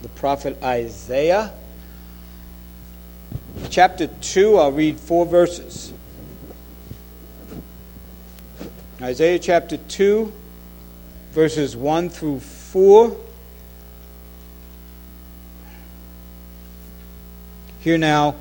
the prophet Isaiah. Chapter 2, I'll read 4 verses. Isaiah chapter 2, verses 1 through 4. Hear now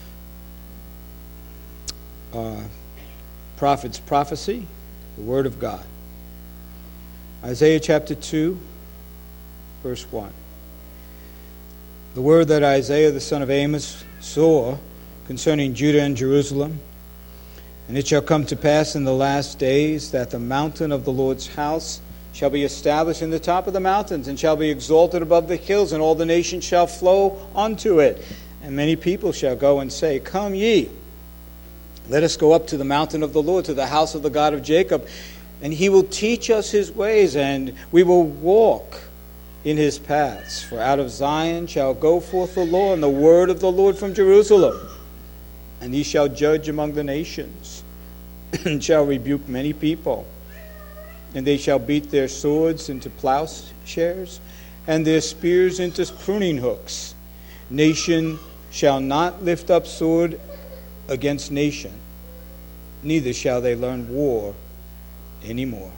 prophet's prophecy, the word of God. Isaiah chapter 2, verse 1. The word that Isaiah the son of Amos saw concerning Judah and Jerusalem. And it shall come to pass in the last days that the mountain of the Lord's house shall be established in the top of the mountains, and shall be exalted above the hills, and all the nations shall flow unto it. And many people shall go and say, Come ye, let us go up to the mountain of the Lord, to the house of the God of Jacob, and he will teach us his ways, and we will walk in his paths. For out of Zion shall go forth the law, and the word of the Lord from Jerusalem. And he shall judge among the nations, and shall rebuke many people. And they shall beat their swords into plowshares, and their spears into pruning hooks. Nation shall not lift up sword against nation, neither shall they learn war anymore.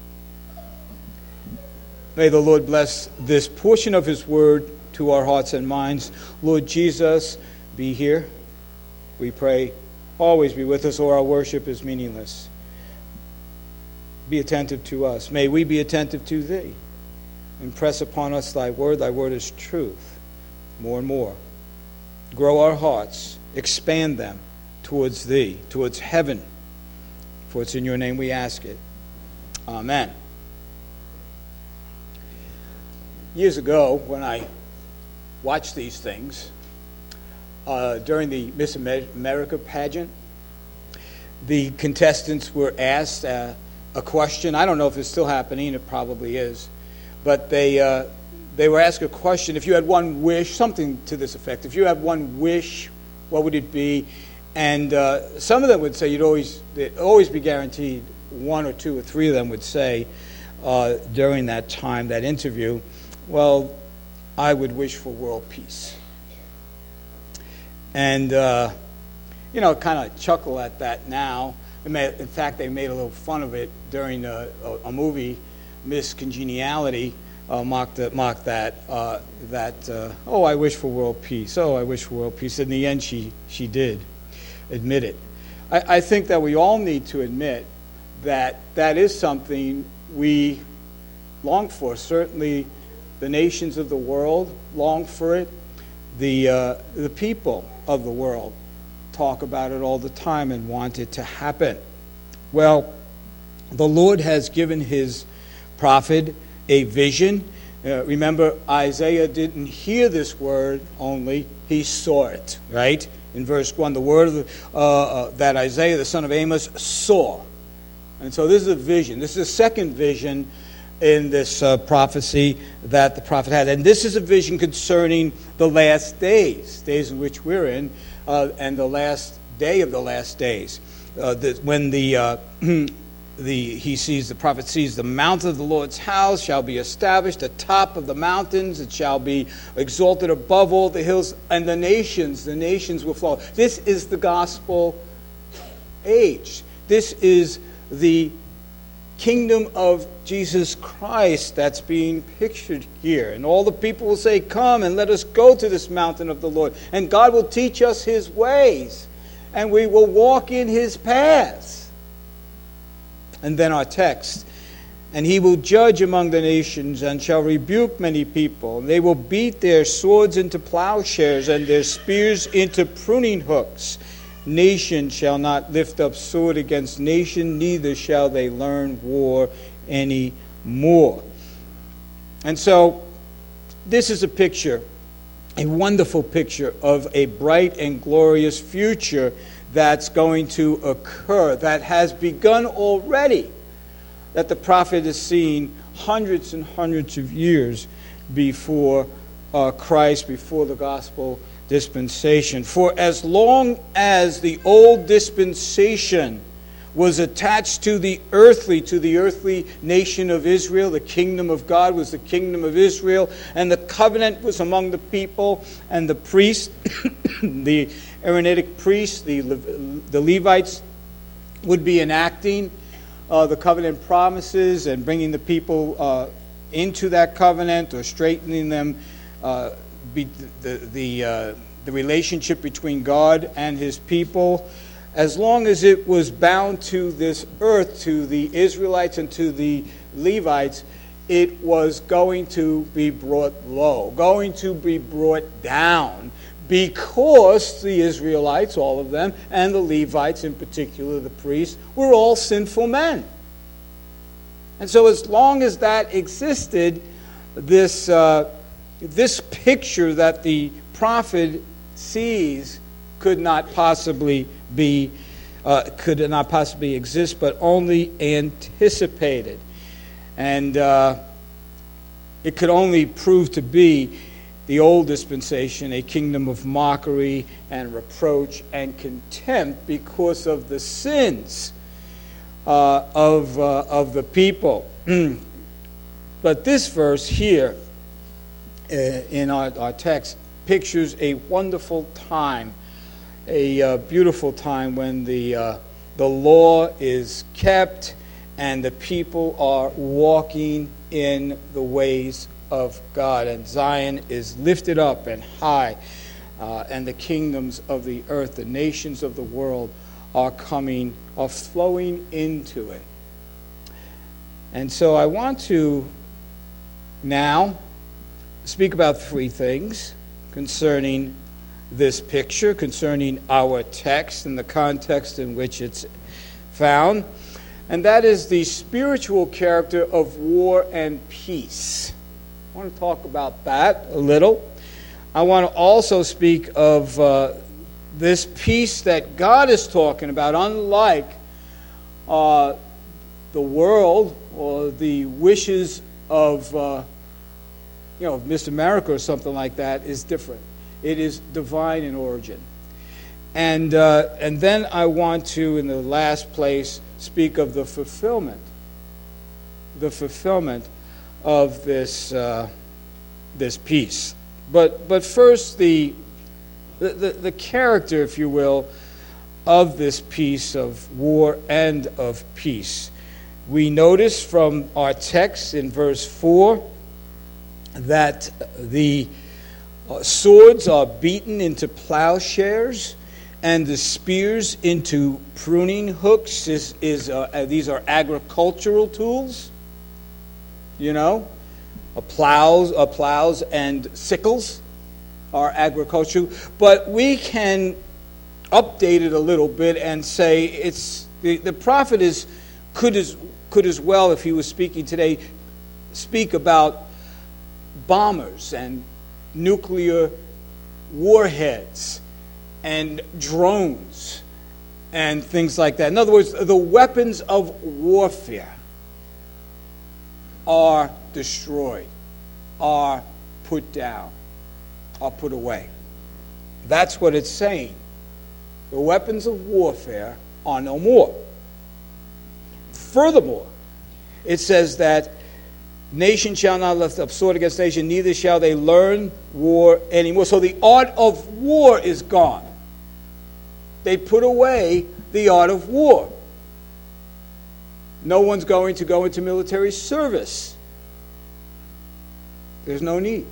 May the Lord bless this portion of his word to our hearts and minds. Lord Jesus, be here. We pray, always be with us, or our worship is meaningless. Be attentive to us. May we be attentive to thee. Impress upon us thy word. Thy word is truth. More and more. Grow our hearts. Expand them towards thee, towards heaven. For it's in your name we ask it. Amen. Years ago, when I watched these things, during the Miss America pageant, the contestants were asked a question. I don't know if it's still happening. It probably is. But they were asked a question. If you had one wish, something to this effect. If you had one wish, what would it be? And some of them would say they'd always be guaranteed. 1 or 2 or 3 of them would say during that time, that interview, well, I would wish for world peace. And, kind of chuckle at that now. In fact, they made a little fun of it during a movie, Miss Congeniality, mocked that, I wish for world peace. Oh, I wish for world peace. In the end, she did admit it. I think that we all need to admit that is something we long for. Certainly, the nations of the world long for it. The people of the world talk about it all the time and want it to happen. Well, the Lord has given his prophet a vision. Remember, Isaiah didn't hear this word only, he saw it, right? In verse 1, the word that Isaiah, the son of Amos, saw. And so this is a vision. This is a second vision in this prophecy that the prophet had. And this is a vision concerning the last days in which we're in, and the last day of the last days. When the prophet sees the mountain of the Lord's house shall be established atop of the mountains, it shall be exalted above all the hills, and the nations will flow. This is the gospel age. This is the kingdom of Jesus Christ that's being pictured here. And all the people will say, Come and let us go to this mountain of the Lord. And God will teach us his ways, and we will walk in his paths. And then our text, and he will judge among the nations and shall rebuke many people. They will beat their swords into plowshares and their spears into pruning hooks. Nation shall not lift up sword against nation, neither shall they learn war any more. And so this is a picture, a wonderful picture of a bright and glorious future that's going to occur, that has begun already, that the prophet has seen hundreds and hundreds of years before Christ, before the gospel dispensation. For as long as the old dispensation was attached to the earthly nation of Israel. The kingdom of God was the kingdom of Israel, and the covenant was among the people and the priests, the Aaronitic priests, the Levites would be enacting the covenant promises and bringing the people into that covenant, or straightening them, the relationship between God and his people. As long as it was bound to this earth, to the Israelites and to the Levites, it was going to be brought low, going to be brought down, because the Israelites, all of them, and the Levites, in particular the priests, were all sinful men. And so as long as that existed, this picture that the prophet sees could not possibly exist, but only anticipated. And it could only prove to be the old dispensation, a kingdom of mockery and reproach and contempt because of the sins of the people. But this verse here in our text pictures a wonderful time, a beautiful time when the law is kept and the people are walking in the ways of God, and Zion is lifted up and high, and the kingdoms of the earth, the nations of the world, are flowing into it. And so I want to now speak about three things concerning this picture, concerning our text and the context in which it's found, and that is the spiritual character of war and peace. I want to talk about that a little. I want to also speak of this peace that God is talking about, unlike the world or the wishes of Mr. America or something like that, is different. It is divine in origin. And then I want to, in the last place, speak of the fulfillment of this peace. But first, the character, if you will, of this peace of war and of peace. We notice from our text in verse 4 that the swords are beaten into plowshares and the spears into pruning hooks. These are agricultural tools. Plows and sickles are agricultural. But we can update it a little bit and say it's the prophet could as well, if he was speaking today, speak about bombers and nuclear warheads and drones and things like that. In other words, the weapons of warfare are destroyed, are put down, are put away. That's what it's saying. The weapons of warfare are no more. Furthermore, it says that nation shall not lift up sword against nation, neither shall they learn war anymore. So the art of war is gone. They put away the art of war. No one's going to go into military service. There's no need.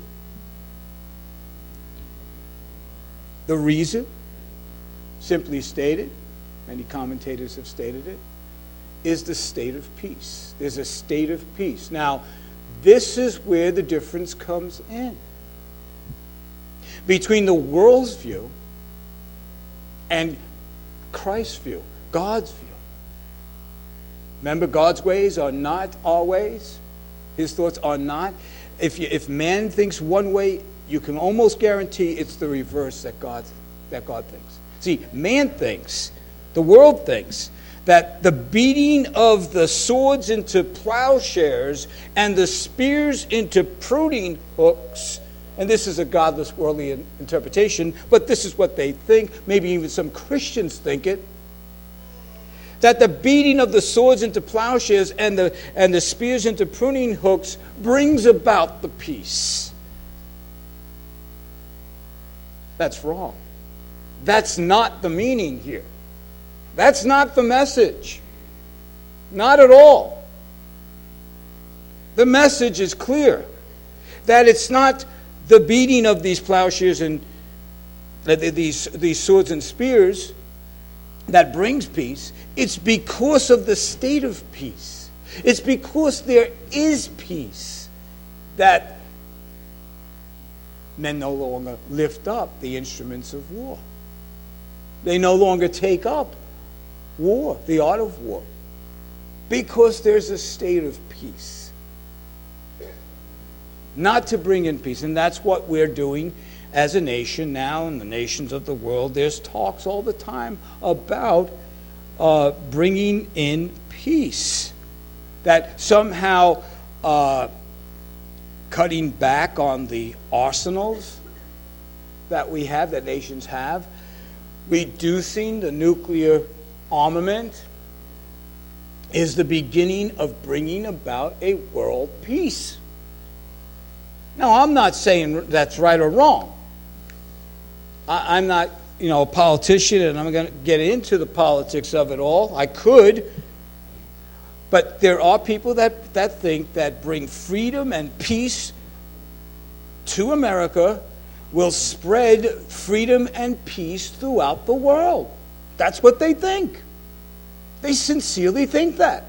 The reason, simply stated, many commentators have stated it, is the state of peace. There's a state of peace. Now, this is where the difference comes in between the world's view and Christ's view, God's view. Remember, God's ways are not our ways. His thoughts are not. If man thinks one way, you can almost guarantee it's the reverse that God thinks. See, man thinks, the world thinks, that the beating of the swords into plowshares and the spears into pruning hooks, and this is a godless worldly interpretation, but this is what they think, maybe even some Christians think it, that the beating of the swords into plowshares and the spears into pruning hooks brings about the peace. That's wrong. That's not the meaning here. That's not the message. Not at all. The message is clear that it's not the beating of these plowshares and these swords and spears that brings peace. It's because of the state of peace. It's because there is peace that men no longer lift up the instruments of war. They no longer take up war, the art of war, because there's a state of peace. Not to bring in peace. And that's what we're doing as a nation now in the nations of the world. There's talks all the time about bringing in peace. That somehow cutting back on the arsenals that we have, that nations have, reducing the nuclear armament is the beginning of bringing about a world peace. Now, I'm not saying that's right or wrong. I'm not, a politician, and I'm going to get into the politics of it all. I could. But there are people that think that bring freedom and peace to America will spread freedom and peace throughout the world. That's what they think. They sincerely think that.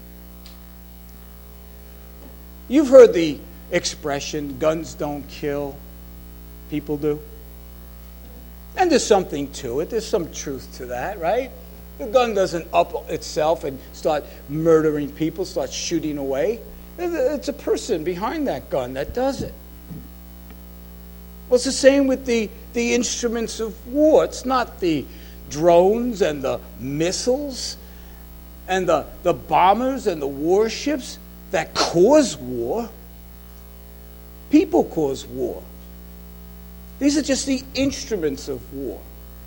You've heard the expression, guns don't kill, people do. And there's something to it. There's some truth to that, right? The gun doesn't up itself and start murdering people, start shooting away. It's a person behind that gun that does it. Well, it's the same with the instruments of war. It's not the drones and the missiles and the bombers and the warships that cause war. People cause war. These are just the instruments of war.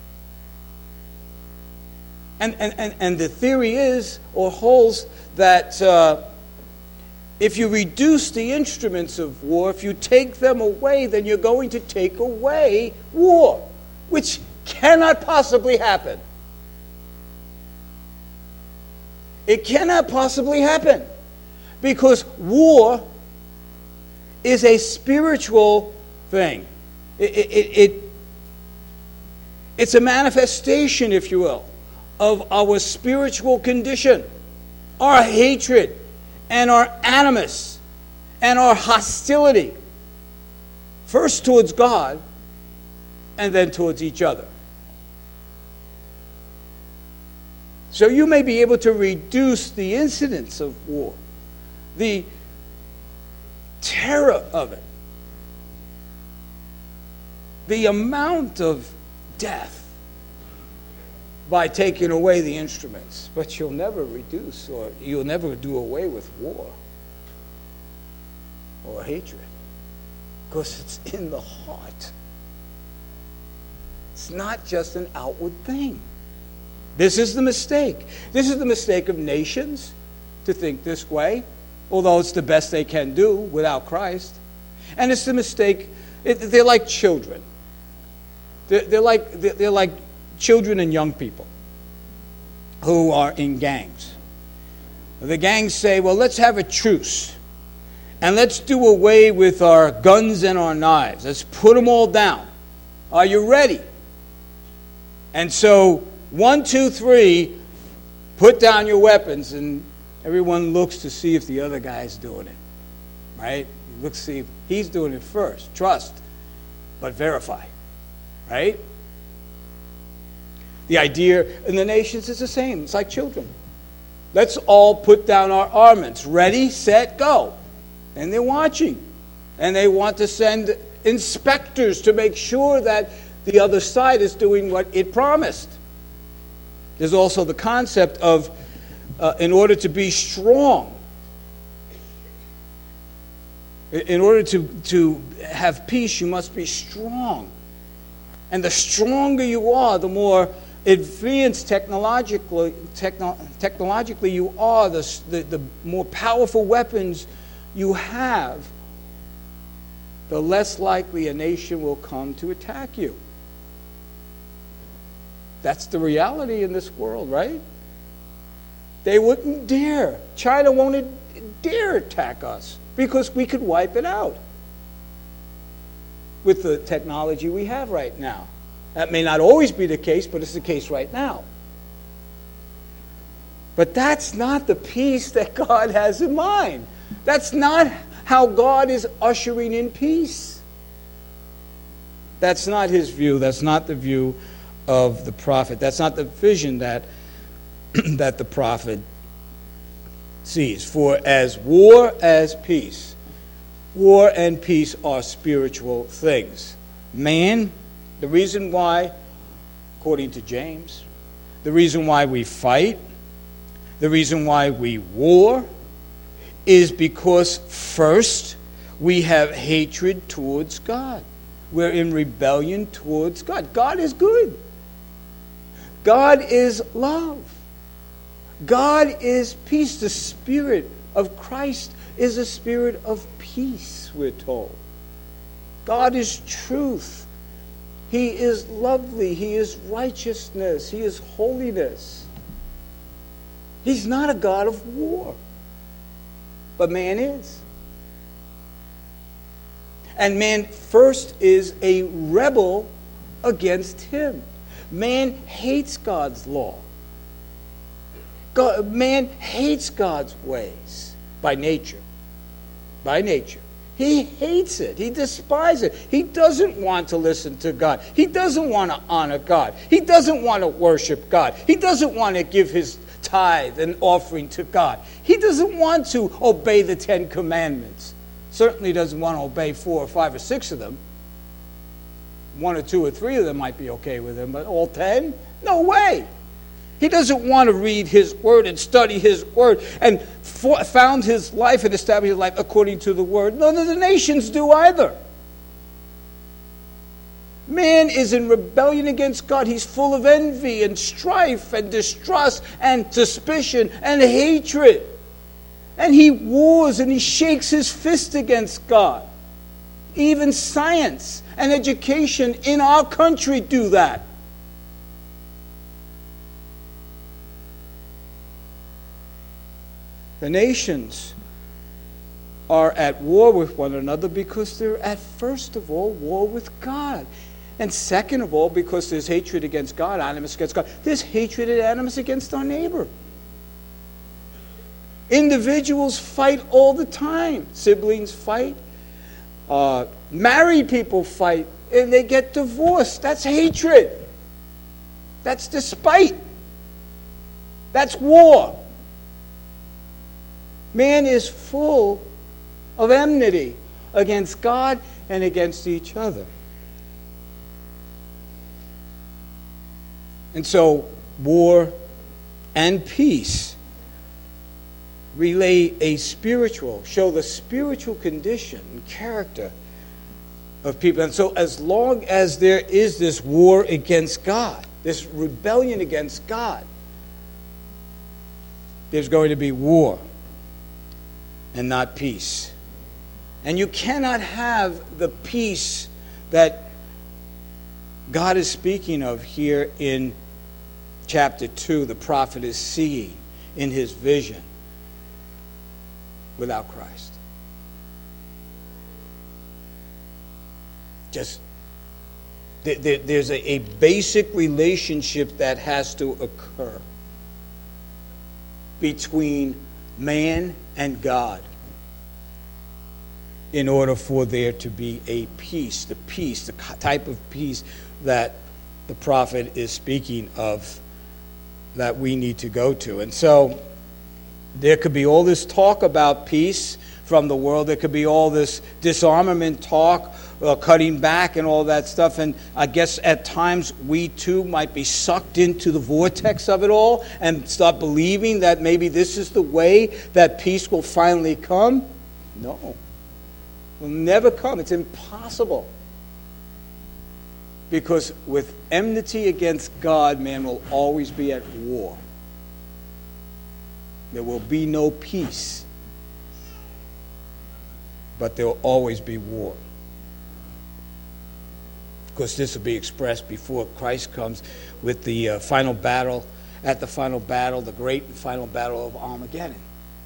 And the theory is, or holds, that if you reduce the instruments of war, if you take them away, then you're going to take away war, which cannot possibly happen. It cannot possibly happen, because war is a spiritual thing. It's a manifestation, if you will, of our spiritual condition, our hatred and our animus and our hostility, first towards God and then towards each other. So you may be able to reduce the incidence of war, the terror of it, the amount of death, by taking away the instruments. But you'll never reduce, or you'll never do away with war or hatred, because it's in the heart. It's not just an outward thing. This is the mistake. This is the mistake of nations, to think this way, although it's the best they can do without Christ. And it's the mistake. They're like children. They're like children and young people who are in gangs. The gangs say, well, let's have a truce, and let's do away with our guns and our knives. Let's put them all down. Are you ready? And so, 1, 2, 3, put down your weapons, and everyone looks to see if the other guy's doing it, right? You look to see if he's doing it first. Trust, but verify, right? The idea in the nations is the same. It's like children. Let's all put down our armaments. Ready, set, go. And they're watching. And they want to send inspectors to make sure that the other side is doing what it promised. There's also the concept of, in order to be strong, in order to have peace, you must be strong. And the stronger you are, the more advanced technologically you are, the more powerful weapons you have, the less likely a nation will come to attack you. That's the reality in this world, right? They wouldn't dare. China won't dare attack us because we could wipe it out with the technology we have right now. That may not always be the case, but it's the case right now. But that's not the peace that God has in mind. That's not how God is ushering in peace. That's not his view. That's not the view of the prophet. That's not the vision that that the prophet sees. For as war as peace, war and peace are spiritual things. Man, the reason why, according to James, the reason why we fight, the reason why we war, is because first we have hatred towards God. We're in rebellion towards God. God is good. God is love. God is peace. The Spirit of Christ is a spirit of peace, we're told. God is truth. He is lovely. He is righteousness. He is holiness. He's not a God of war. But man is. And man first is a rebel against him. Man hates God's law. Man hates God's ways by nature. By nature. He hates it. He despises it. He doesn't want to listen to God. He doesn't want to honor God. He doesn't want to worship God. He doesn't want to give his tithe and offering to God. He doesn't want to obey the 10 Commandments. Certainly doesn't want to obey 4 or 5 or 6 of them. 1 or 2 or 3 of them might be okay with him, but all 10? No way. He doesn't want to read his word and study his word and found his life and establish his life according to the word. None of the nations do either. Man is in rebellion against God. He's full of envy and strife and distrust and suspicion and hatred. And he wars and he shakes his fist against God. Even science and education in our country do that. The nations are at war with one another because they're at first of all war with God. And second of all, because there's hatred against God, animus against God, there's hatred and animus against our neighbor. Individuals fight all the time. Siblings fight. Married people fight. And they get divorced. That's hatred. That's despite. That's war. Man is full of enmity against God and against each other. And so, war and peace show the spiritual condition and character of people. And so as long as there is this war against God, this rebellion against God, there's going to be war and not peace. And you cannot have the peace that God is speaking of here in chapter 2, the prophet is seeing in his vision, without Christ. There's a basic relationship that has to occur between man and God in order for there to be a peace, the type of peace that the prophet is speaking of, that we need to go to. And so there could be all this talk about peace from the world. There could be all this disarmament talk, cutting back and all that stuff. And I guess at times we too might be sucked into the vortex of it all and start believing that maybe this is the way that peace will finally come. No. It will never come. It's impossible. Because with enmity against God, man will always be at war. There will be no peace, but there will always be war. Of course, this will be expressed before Christ comes with the final battle, at the final battle, the great final battle of Armageddon.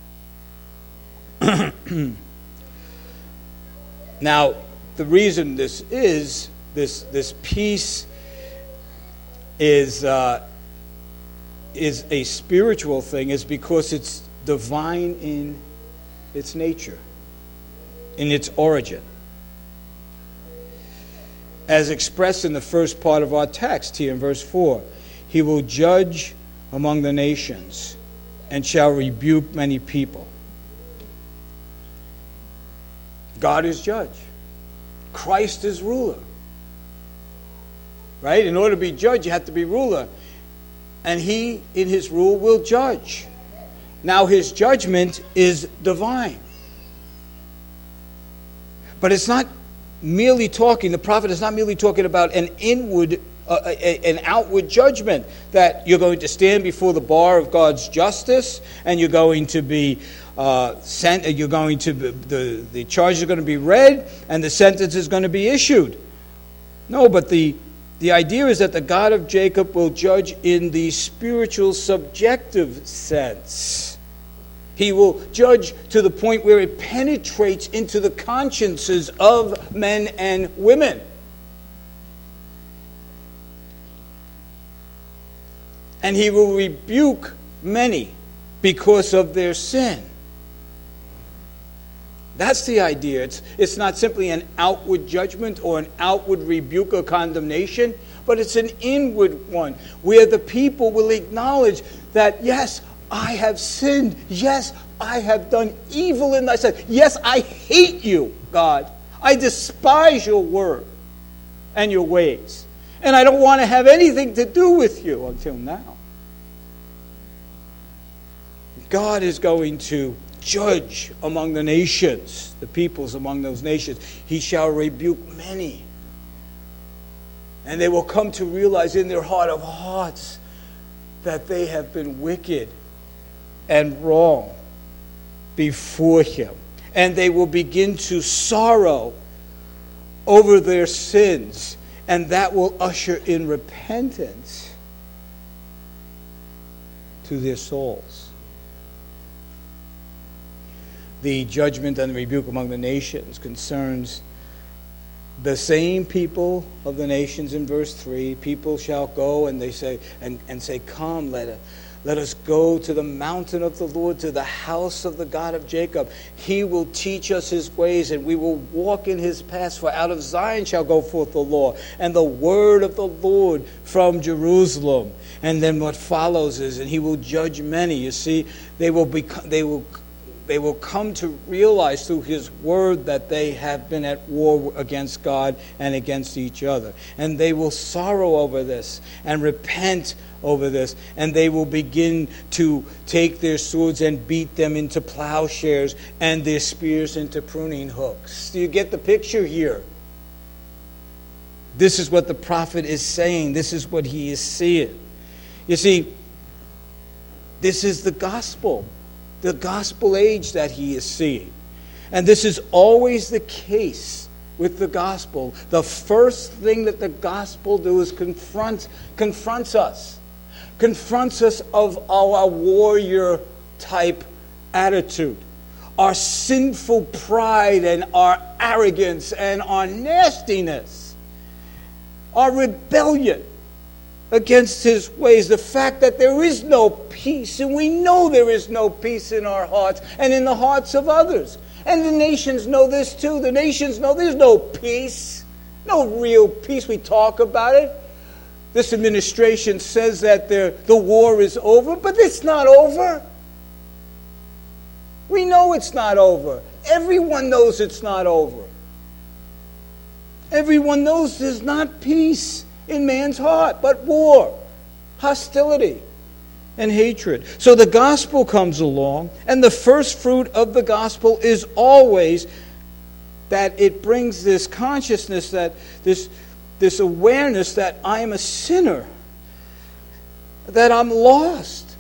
Now, the reason this peace is a spiritual thing is because it's divine in its nature, in its origin. As expressed in the first part of our text here in verse 4, he will judge among the nations and shall rebuke many people. God is judge. Christ is ruler. Right? In order to be judge, you have to be ruler. And he, in his rule, will judge. Now, his judgment is divine. But it's not merely talking, the prophet is not merely talking about an outward judgment, that you're going to stand before the bar of God's justice, and you're going to be sent, the charges are going to be read, and the sentence is going to be issued. No, but the idea is that the God of Jacob will judge in the spiritual subjective sense. He will judge to the point where it penetrates into the consciences of men and women. And he will rebuke many because of their sin. That's the idea. It's not simply an outward judgment or an outward rebuke or condemnation, but it's an inward one where the people will acknowledge that, yes, I have sinned. Yes, I have done evil in thy sight. Yes, I hate you, God. I despise your word and your ways. And I don't want to have anything to do with you until now. God is going to judge among the nations, the peoples among those nations. He shall rebuke many. And they will come to realize in their heart of hearts that they have been wicked and wrong before him. And they will begin to sorrow over their sins. And that will usher in repentance to their souls. The judgment and the rebuke among the nations concerns the same people of the nations in verse 3. People shall go and they say, and say, come, let us go to the mountain of the Lord, to the house of the God of Jacob. He will teach us his ways, and we will walk in his paths. For out of Zion shall go forth the law, and the word of the Lord from Jerusalem. And then what follows is, and he will judge many. You see, they will come to realize through his word that they have been at war against God and against each other. And they will sorrow over this and repent over this. And they will begin to take their swords and beat them into plowshares and their spears into pruning hooks. Do you get the picture here? This is what the prophet is saying. This is what he is seeing. You see, this is the gospel age that he is seeing. And this is always the case with the gospel. The first thing that the gospel does is confronts us of our warrior type attitude, our sinful pride and our arrogance and our nastiness, our rebellion against his ways, the fact that there is no peace, and we know there is no peace in our hearts and in the hearts of others. And the nations know this too. The nations know there's no peace, no real peace. We talk about it. This administration says that the war is over, but it's not over. We know it's not over. Everyone knows it's not over. Everyone knows there's not peace in man's heart, but war, hostility, and hatred. So the gospel comes along, and the first fruit of the gospel is always that it brings this consciousness that this awareness that I am a sinner, that I'm lost,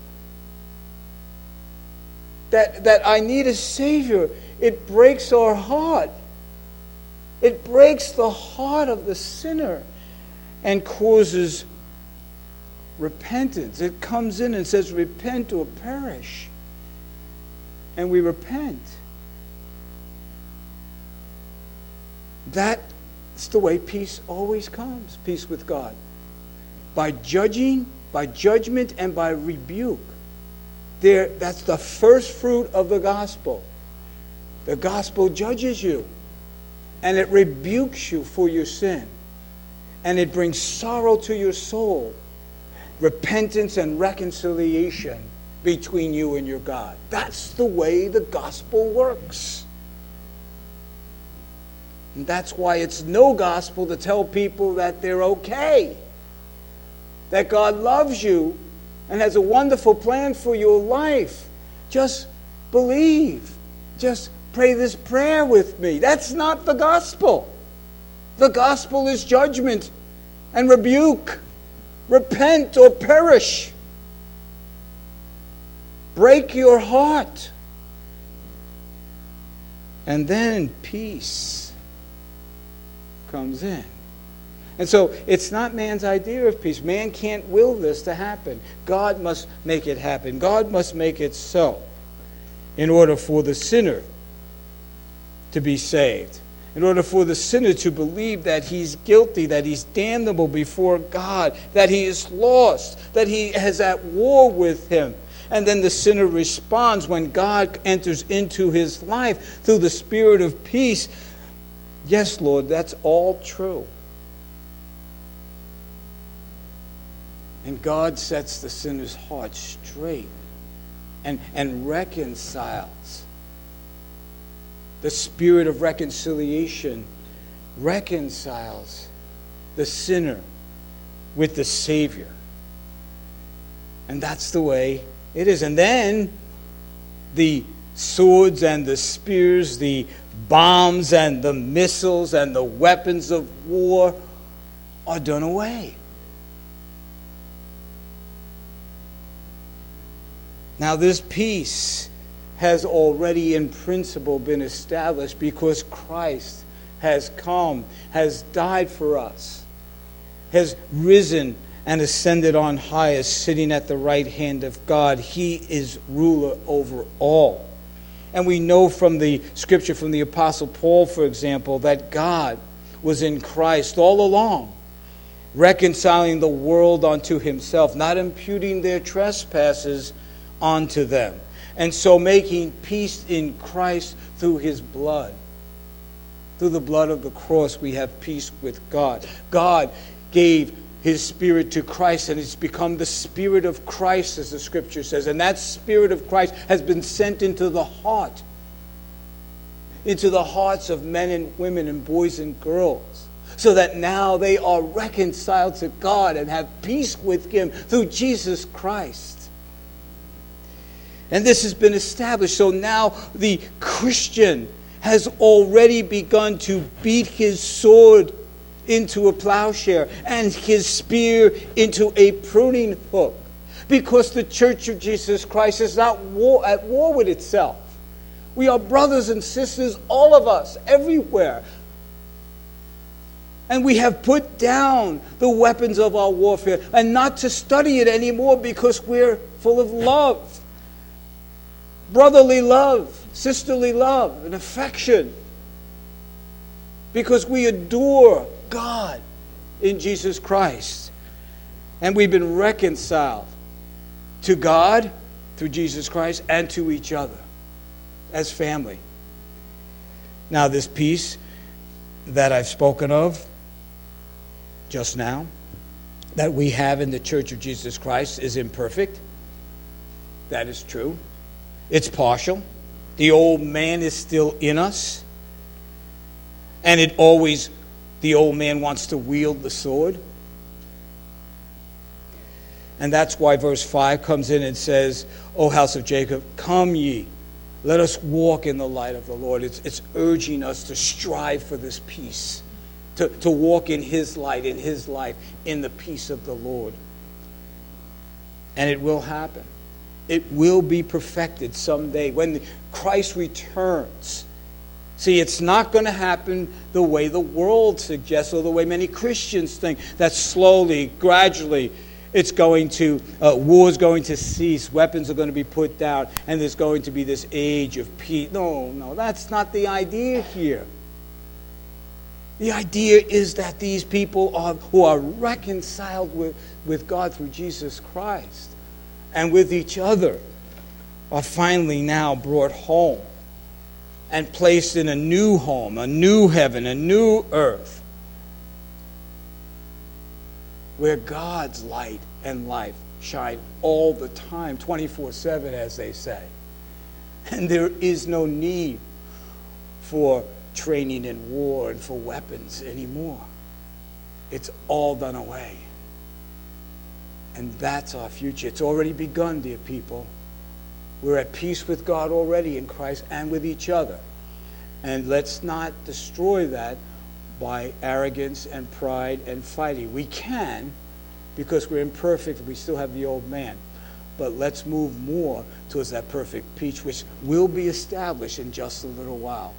that I need a Savior. It breaks our heart. It breaks the heart of the sinner and causes repentance. It comes in and says, repent or perish. And we repent. That's the way peace always comes, peace with God. By judgment and by rebuke. That's the first fruit of the gospel. The gospel judges you, and it rebukes you for your sin, and it brings sorrow to your soul, repentance and reconciliation between you and your God. That's the way the gospel works. And that's why it's no gospel to tell people that they're okay, that God loves you and has a wonderful plan for your life. Just believe. Just pray this prayer with me. That's not the gospel. The gospel is judgment and rebuke. Repent or perish. Break your heart. And then peace comes in. And so it's not man's idea of peace. Man can't will this to happen. God must make it happen. God must make it so in order for the sinner to be saved. In order for the sinner to believe that he's guilty, that he's damnable before God, that he is lost, that he is at war with him. And then the sinner responds when God enters into his life through the Spirit of peace. Yes, Lord, that's all true. And God sets the sinner's heart straight and reconciles. The Spirit of reconciliation reconciles the sinner with the Savior. And that's the way it is. And then the swords and the spears, the bombs and the missiles and the weapons of war are done away. Now this peace has already in principle been established because Christ has come, has died for us, has risen and ascended on high, is sitting at the right hand of God. He is ruler over all. And we know from the scripture from the Apostle Paul, for example, that God was in Christ all along, reconciling the world unto himself, not imputing their trespasses onto them. And so making peace in Christ through his blood. Through the blood of the cross we have peace with God. God gave his Spirit to Christ, and it's become the Spirit of Christ, as the scripture says. And that Spirit of Christ has been sent into the heart, into the hearts of men and women and boys and girls, so that now they are reconciled to God and have peace with him through Jesus Christ. And this has been established. So now the Christian has already begun to beat his sword into a plowshare and his spear into a pruning hook, because the Church of Jesus Christ is not at war with itself. We are brothers and sisters, all of us, everywhere. And we have put down the weapons of our warfare and not to study it anymore because we're full of love. Brotherly love, sisterly love, and affection. Because we adore God in Jesus Christ. And we've been reconciled to God through Jesus Christ and to each other as family. Now this peace that I've spoken of just now, that we have in the Church of Jesus Christ, is imperfect. That is true. It's partial. The old man is still in us. And the old man wants to wield the sword. And that's why verse 5 comes in and says, O house of Jacob, come ye, let us walk in the light of the Lord. It's urging us to strive for this peace, to walk in his light, in his life, in the peace of the Lord. And it will happen. It will be perfected someday when Christ returns. See, it's not going to happen the way the world suggests or the way many Christians think, that slowly, gradually, it's going to, war's going to cease, weapons are going to be put down, and there's going to be this age of peace. No, that's not the idea here. The idea is that these people who are reconciled with God through Jesus Christ and with each other are finally now brought home and placed in a new home, a new heaven, a new earth, where God's light and life shine all the time, 24/7, as they say. And there is no need for training in war and for weapons anymore. It's all done away. And that's our future. It's already begun, dear people. We're at peace with God already in Christ and with each other. And let's not destroy that by arrogance and pride and fighting. We can, because we're imperfect, we still have the old man. But let's move more towards that perfect peace, which will be established in just a little while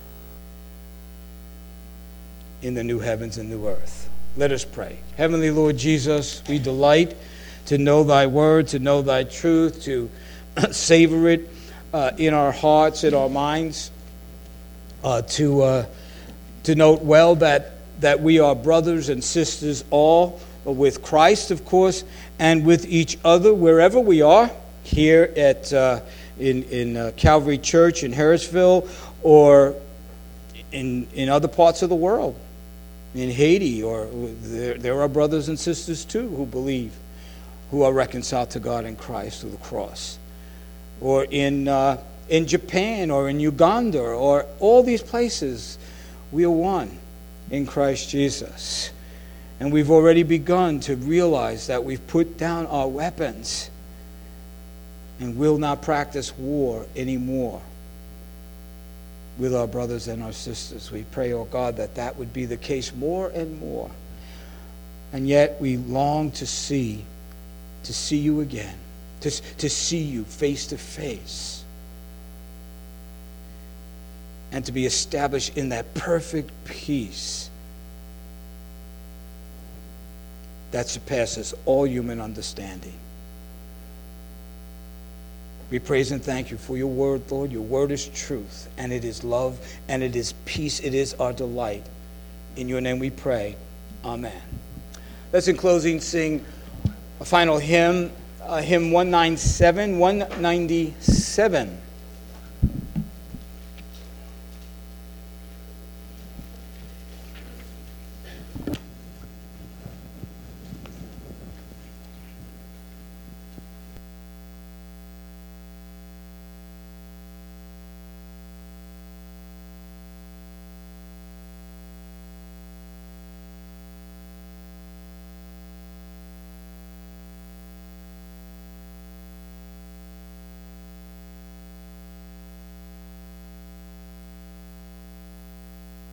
in the new heavens and new earth. Let us pray. Heavenly Lord Jesus, we delight to know thy word, to know thy truth, to savor it in our hearts, in our minds, to note well that we are brothers and sisters all with Christ, of course, and with each other wherever we are, here at in Calvary Church in Harrisville, or in other parts of the world, in Haiti, or there are brothers and sisters too who believe, who are reconciled to God in Christ through the cross, or in Japan, or in Uganda, or all these places. We are one in Christ Jesus. And we've already begun to realize that we've put down our weapons and will not practice war anymore with our brothers and our sisters. We pray, oh God, that would be the case more and more. And yet we long to see you again, to see you face to face, and to be established in that perfect peace that surpasses all human understanding. We praise and thank you for your word, Lord. Your word is truth, and it is love, and it is peace. It is our delight. In your name we pray. Amen. Let's, in closing, sing a final hymn, hymn 197.